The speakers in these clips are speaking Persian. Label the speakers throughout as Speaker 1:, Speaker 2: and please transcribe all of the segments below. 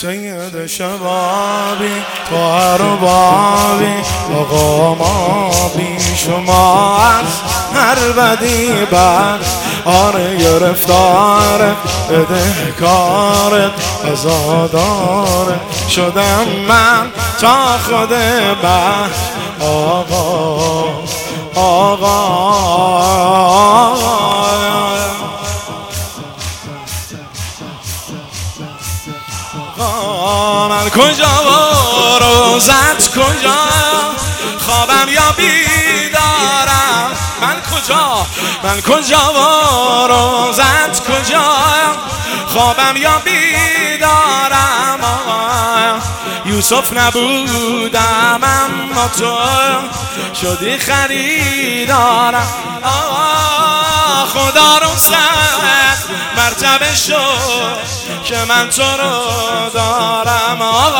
Speaker 1: سید شبابی تو اربابی آقا ما بی شما از هر بدی بر آره گرفتار بدهکار ازادار شدم من تا خود بر آقا من کجا و روزت کجا خوابم یا بیدارم من کجا و روزت کجا خوابم یا بیدارم یوسف نبودم اما تو شدی خریدارم خدا رو صد مرتبه شد که من تو رو دارم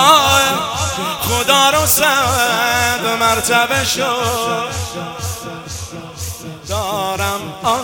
Speaker 1: خدا رو صد مرتبه شد دارم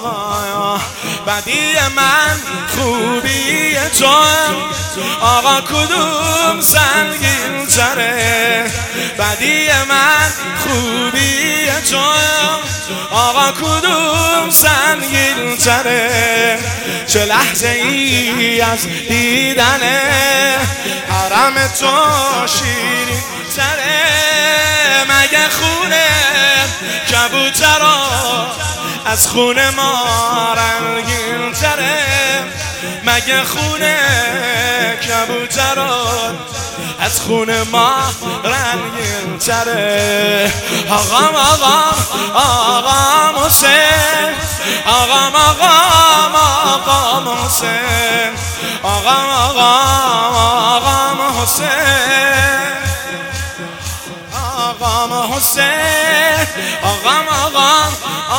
Speaker 1: بدی من خوبی تو آقا کدوم سنگین تره بدی من خوبی تو آقا کدوم سنگین تره چه لحظه ای از دیدن حرم تو شیرین تره مگه خونه کبوترا از خون ما رنگین تره مگه خونه کبوترا از خون ما رنگین تره آقام حسین آقام حسین آقام حسین آقام حسین آقام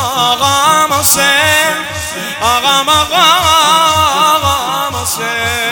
Speaker 1: حسین آقام حسین